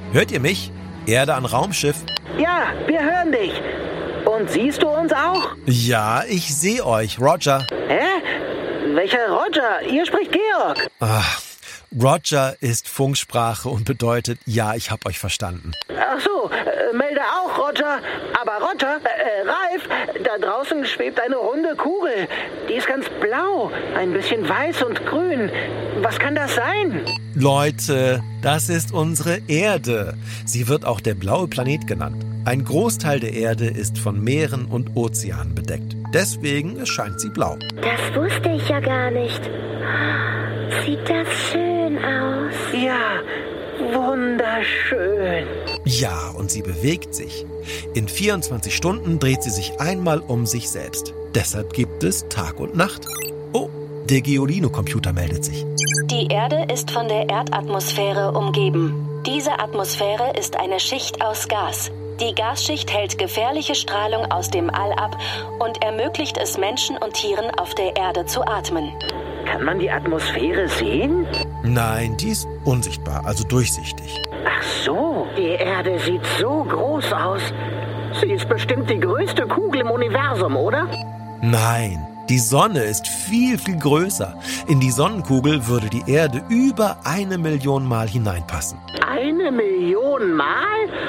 Hört ihr mich? Erde an Raumschiff. Ja, wir hören dich. Und siehst du uns auch? Ja, ich sehe euch, Roger. Hä? Welcher Roger? Hier spricht Georg. Ach, Roger ist Funksprache und bedeutet, ja, ich hab euch verstanden. Ach so, melde auch, Roger. Aber Roger, Ralf, da draußen schwebt eine runde Kugel. Die ist ganz blau, ein bisschen weiß und grün. Was kann das sein? Leute, das ist unsere Erde. Sie wird auch der blaue Planet genannt. Ein Großteil der Erde ist von Meeren und Ozeanen bedeckt. Deswegen erscheint sie blau. Das wusste ich ja gar nicht. Sieht das schön aus? Ja, wunderschön. Ja, und sie bewegt sich. In 24 Stunden dreht sie sich einmal um sich selbst. Deshalb gibt es Tag und Nacht. Oh, der Geolino-Computer meldet sich. Die Erde ist von der Erdatmosphäre umgeben. Diese Atmosphäre ist eine Schicht aus Gas. Die Gasschicht hält gefährliche Strahlung aus dem All ab und ermöglicht es Menschen und Tieren auf der Erde zu atmen. Kann man die Atmosphäre sehen? Nein, die ist unsichtbar, also durchsichtig. Ach so, die Erde sieht so groß aus. Sie ist bestimmt die größte Kugel im Universum, oder? Nein, die Sonne ist viel, viel größer. In die Sonnenkugel würde die Erde über 1 Million Mal hineinpassen. 1 Million Mal?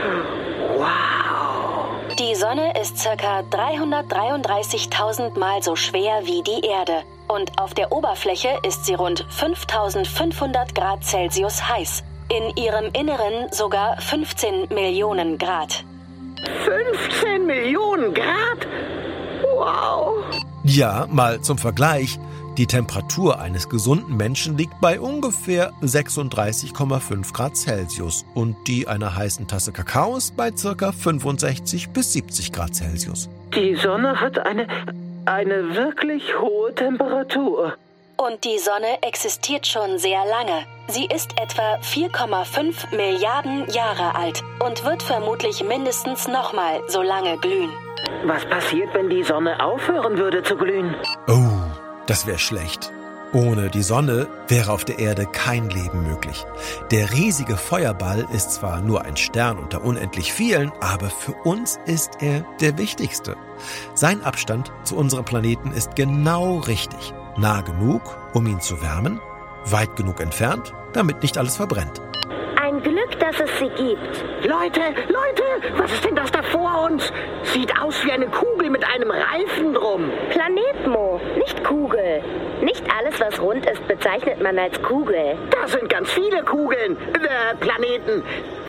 Wow! Die Sonne ist ca. 333.000 Mal so schwer wie die Erde. Und auf der Oberfläche ist sie rund 5.500 Grad Celsius heiß. In ihrem Inneren sogar 15 Millionen Grad. 15 Millionen Grad? Wow! Ja, mal zum Vergleich. Die Temperatur eines gesunden Menschen liegt bei ungefähr 36,5 Grad Celsius und die einer heißen Tasse Kakaos bei ca. 65 bis 70 Grad Celsius. Die Sonne hat eine wirklich hohe Temperatur. Und die Sonne existiert schon sehr lange. Sie ist etwa 4,5 Milliarden Jahre alt und wird vermutlich mindestens nochmal so lange glühen. Was passiert, wenn die Sonne aufhören würde zu glühen? Oh, das wäre schlecht. Ohne die Sonne wäre auf der Erde kein Leben möglich. Der riesige Feuerball ist zwar nur ein Stern unter unendlich vielen, aber für uns ist er der wichtigste. Sein Abstand zu unserem Planeten ist genau richtig. Nah genug, um ihn zu wärmen, weit genug entfernt, damit nicht alles verbrennt. Ein Glück, dass es sie gibt. Leute, was ist denn das da vor uns? Sieht aus wie eine Kugel mit einem Reifen drum. Planet, Mo, nicht Kugel. Nicht alles, was rund ist, bezeichnet man als Kugel. Da sind ganz viele Kugeln, Planeten.